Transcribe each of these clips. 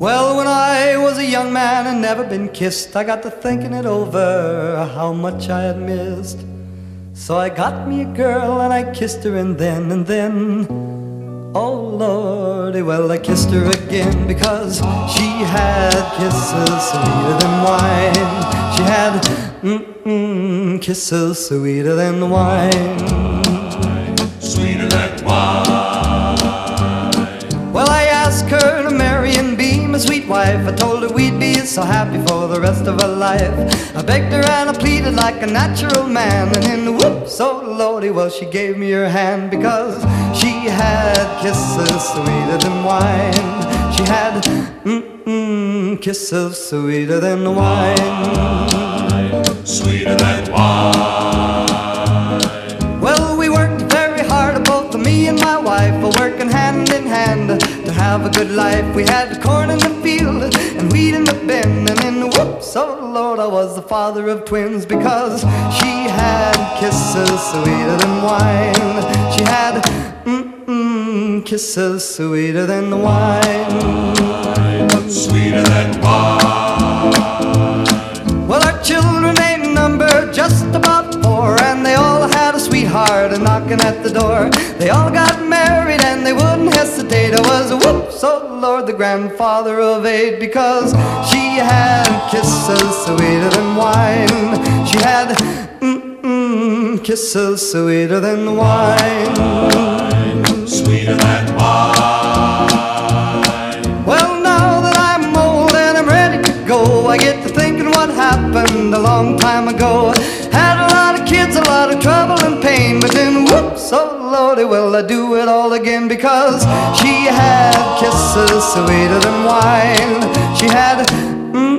Well, when I was a young man and never been kissed, I got to thinking it over, how much I had missed. So I got me a girl and I kissed her, and then, oh Lordy, well, I kissed her again, because she had kisses sweeter than wine. She had kisses sweeter than wine. Sweeter than wine. Well, I asked her to marry and be my sweet wife. I told her we'd be so happy for the rest of our life. I begged her and I pleaded like a natural man, and in the whoops, oh Lordy, well, she gave me her hand, because she had kisses sweeter than wine. She had kisses sweeter than wine. Sweeter than wine. Well, we worked very hard, both me and my wife, working hand in hand to have a good life. We had corn in the field and wheat in the bin, and in the whoops, oh Lord, I was the father of twins, because she had kisses sweeter than wine. She had kisses sweeter than wine. Sweeter than wine. Well, our children ain't numbered, just about 4, and they all had a sweetheart knocking at the door. They all got married and they wouldn't hesitate. I was a whoops, oh Lord, the grandfather of 8, because she had kisses sweeter than wine. She had kisses sweeter than wine. Sweeter than wine. Well, now that I'm old and I'm ready to go, I get to thinking what happened a long time ago. Had a lot of kids, a lot of trouble and pain, but then whoops, oh Lordy, well, I do it all again, because she had kisses sweeter than wine. She had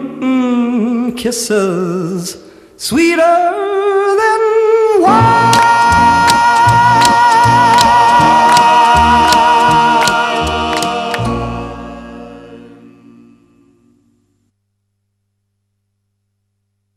kisses sweeter than wine.